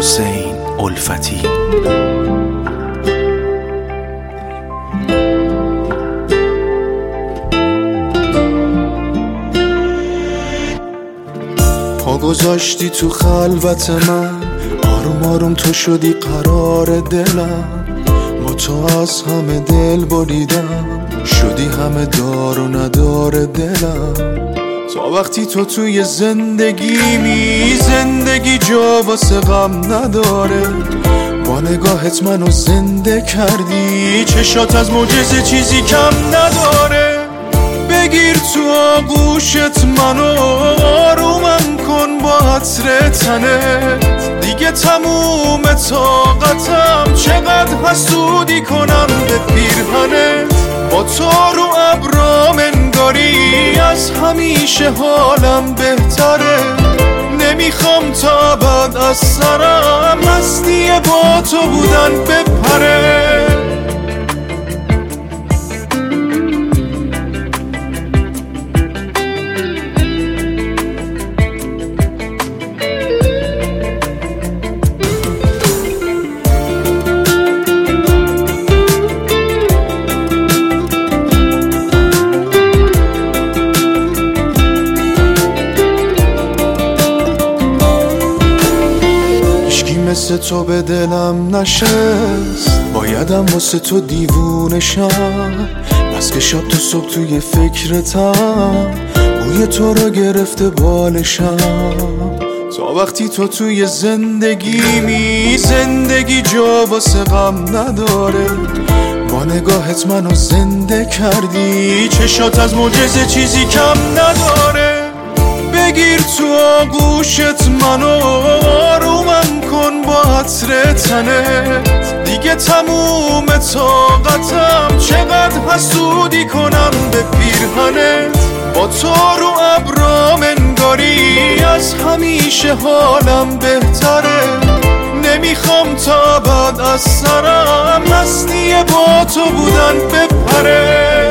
حسین الفتی. پا گذاشتی تو خلوت من، آروم آروم تو شدی قرار دلم. با تو از همه دل بریدم، شدی همه دار و ندار دلم. تا وقتی تو توی زندگیمی، زندگی جا واسه غم نداره. با نگاهت منو زنده کردی، چشات از معجزه چیزی کم نداره. بگیر تو آغوشت منو، آرومم کن با عطر تنت. دیگه تموم طاقتم، چقدر حسودی کنم به پیرهنت. با تو رو ابرام انگاری، از همیشه حالم بهتره. نمیخوام تا بعد از سرم مستی با تو بودن بپره. مثل تو به دلم نشست، بایدم واسه تو دیوونشم. بس که شب تو صبح توی فکرتم، بوی تو رو گرفته بالشم. تا وقتی تو توی زندگیمی، زندگی جا واسه غم نداره. با نگاهت منو زنده کردی، چشات از معجزه چیزی کم نداره. بگیر تو آغوشت منو، آرومم کن با عطر تنت. دیگه تموم طاقتم، چقدر حسودی کنم به پیرهنت. با تو رو ابرام انگاری، از همیشه حالم بهتره. نمیخوام تا بعد از سرم مستی با تو بودن بپره.